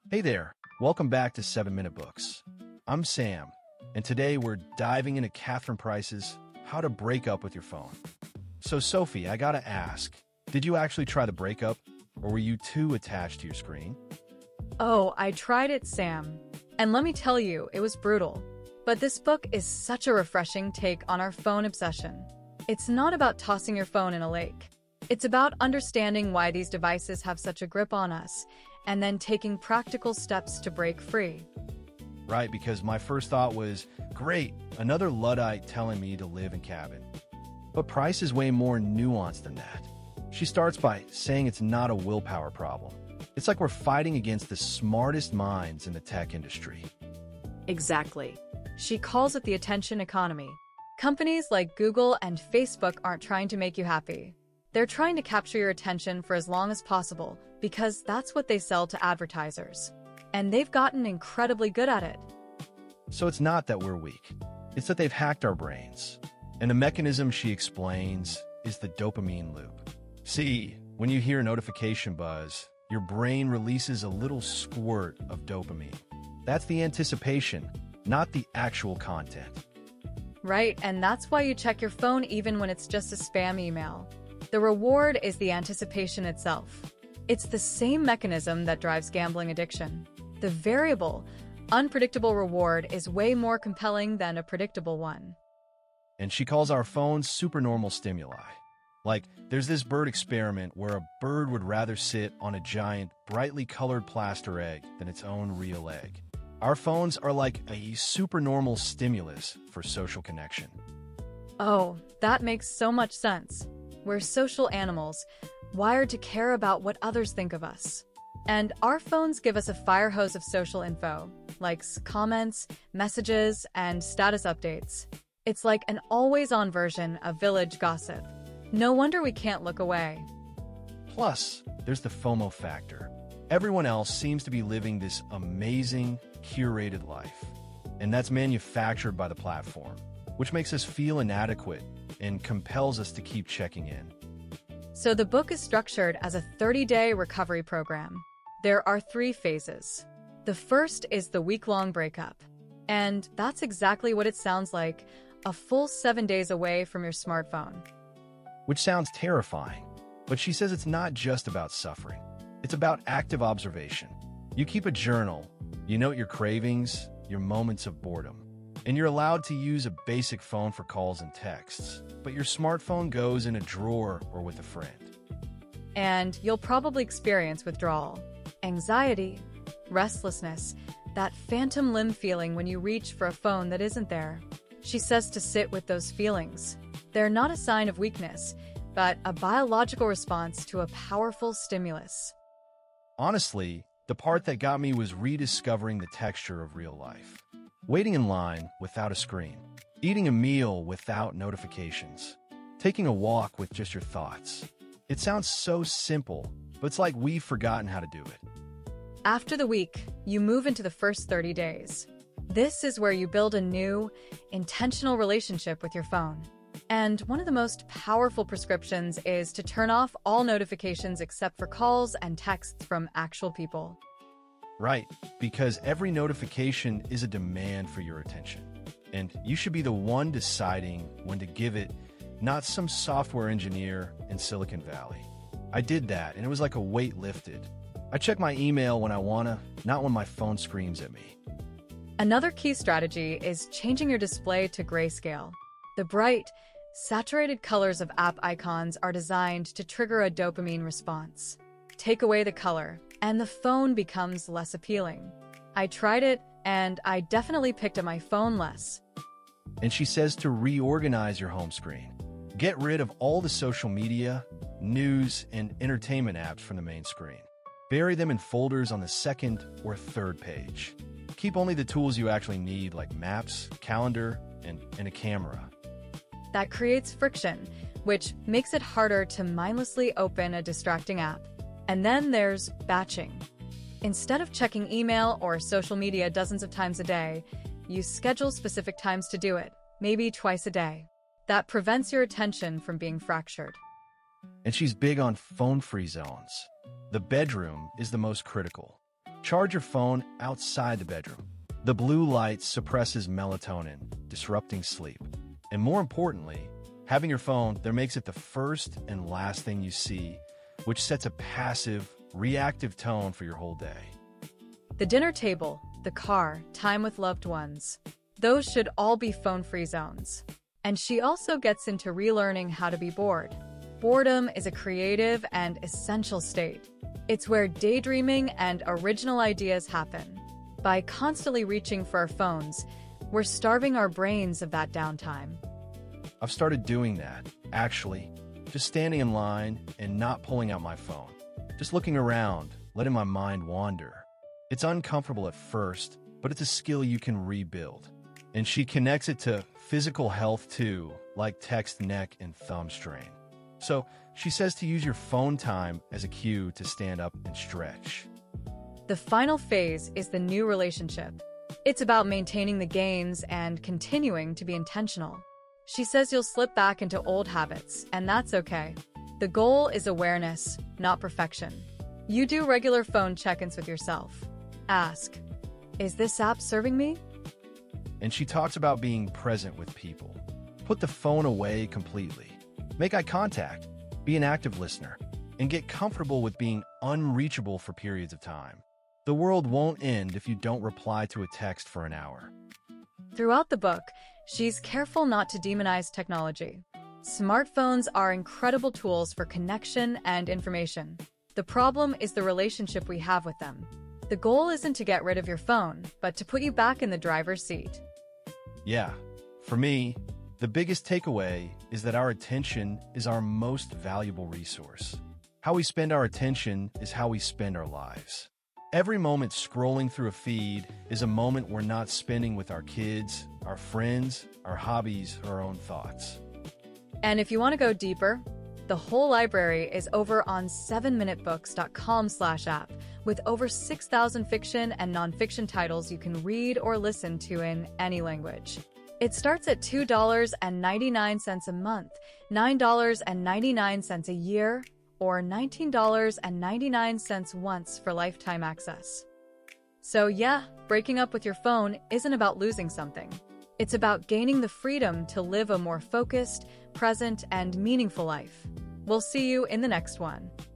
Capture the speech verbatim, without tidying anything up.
Hey there, welcome back to seven Minute Books. I'm Sam, and today we're diving into Catherine Price's How to Break Up with Your Phone. So, Sophie, I gotta ask, did you actually try the breakup, or were you too attached to your screen? Oh, I tried it, Sam. And let me tell you, it was brutal. But this book is such a refreshing take on our phone obsession. It's not about tossing your phone in a lake. It's about understanding why these devices have such a grip on us, and then taking practical steps to break free. Right, because my first thought was, great, another Luddite telling me to live in cabin. But Price is way more nuanced than that. She starts by saying it's not a willpower problem. It's like we're fighting against the smartest minds in the tech industry. Exactly. She calls it the attention economy. Companies like Google and Facebook aren't trying to make you happy. They're trying to capture your attention for as long as possible because that's what they sell to advertisers. And they've gotten incredibly good at it. So it's not that we're weak. It's that they've hacked our brains. And the mechanism she explains is the dopamine loop. See, when you hear a notification buzz, your brain releases a little squirt of dopamine. That's the anticipation, not the actual content. Right, and that's why you check your phone even when it's just a spam email. The reward is the anticipation itself. It's the same mechanism that drives gambling addiction. The variable, unpredictable reward is way more compelling than a predictable one. And she calls our phones supernormal stimuli. Like, there's this bird experiment where a bird would rather sit on a giant, brightly colored plaster egg than its own real egg. Our phones are like a supernormal stimulus for social connection. Oh, that makes so much sense. We're social animals, wired to care about what others think of us. And our phones give us a fire hose of social info, likes, comments, messages, and status updates. It's like an always-on version of village gossip. No wonder we can't look away. Plus, there's the FOMO factor. Everyone else seems to be living this amazing, curated life. And that's manufactured by the platform, which makes us feel inadequate and compels us to keep checking in. So the book is structured as a thirty-day recovery program. There are three phases. The first is the week-long breakup. And that's exactly what it sounds like, a full seven days away from your smartphone. Which sounds terrifying, but she says it's not just about suffering. It's about active observation. You keep a journal, you note your cravings, your moments of boredom. And you're allowed to use a basic phone for calls and texts, but your smartphone goes in a drawer or with a friend. And you'll probably experience withdrawal, anxiety, restlessness, that phantom limb feeling when you reach for a phone that isn't there. She says to sit with those feelings. They're not a sign of weakness, but a biological response to a powerful stimulus. Honestly, the part that got me was rediscovering the texture of real life. Waiting in line without a screen, eating a meal without notifications, taking a walk with just your thoughts. It sounds so simple, but it's like we've forgotten how to do it. After the week, you move into the first thirty days. This is where you build a new, intentional relationship with your phone. And one of the most powerful prescriptions is to turn off all notifications except for calls and texts from actual people. Right, because every notification is a demand for your attention. And you should be the one deciding when to give it, not some software engineer in Silicon Valley. I did that, and it was like a weight lifted. I check my email when I wanna, not when my phone screams at me. Another key strategy is changing your display to grayscale. The bright, saturated colors of app icons are designed to trigger a dopamine response. Take away the color, and the phone becomes less appealing. I tried it, and I definitely picked up my phone less. And she says to reorganize your home screen. Get rid of all the social media, news, and entertainment apps from the main screen. Bury them in folders on the second or third page. Keep only the tools you actually need, like maps, calendar, and, and a camera. That creates friction, which makes it harder to mindlessly open a distracting app. And then there's batching. Instead of checking email or social media dozens of times a day, you schedule specific times to do it, maybe twice a day. That prevents your attention from being fractured. And she's big on phone-free zones. The bedroom is the most critical. Charge your phone outside the bedroom. The blue light suppresses melatonin, disrupting sleep. And more importantly, having your phone there makes it the first and last thing you see, which sets a passive, reactive tone for your whole day. The dinner table, the car, time with loved ones. Those should all be phone-free zones. And she also gets into relearning how to be bored. Boredom is a creative and essential state. It's where daydreaming and original ideas happen. By constantly reaching for our phones, we're starving our brains of that downtime. I've started doing that, actually. Just standing in line and not pulling out my phone. Just looking around, letting my mind wander. It's uncomfortable at first, but it's a skill you can rebuild. And she connects it to physical health too, like text, neck, and thumb strain. So she says to use your phone time as a cue to stand up and stretch. The final phase is the new relationship. It's about maintaining the gains and continuing to be intentional. She says you'll slip back into old habits, and that's okay. The goal is awareness, not perfection. You do regular phone check-ins with yourself. Ask, is this app serving me? And she talks about being present with people. Put the phone away completely. Make eye contact, be an active listener, and get comfortable with being unreachable for periods of time. The world won't end if you don't reply to a text for an hour. Throughout the book, she's careful not to demonize technology. Smartphones are incredible tools for connection and information. The problem is the relationship we have with them. The goal isn't to get rid of your phone, but to put you back in the driver's seat. Yeah, for me, the biggest takeaway is that our attention is our most valuable resource. How we spend our attention is how we spend our lives. Every moment scrolling through a feed is a moment we're not spending with our kids, our friends, our hobbies, or our own thoughts. And if you want to go deeper, the whole library is over on seven minute books dot com slash app with over six thousand fiction and nonfiction titles you can read or listen to in any language. It starts at two dollars and ninety-nine cents a month, nine dollars and ninety-nine cents a year, or nineteen dollars and ninety-nine cents once for lifetime access. So yeah, breaking up with your phone isn't about losing something. It's about gaining the freedom to live a more focused, present, and meaningful life. We'll see you in the next one.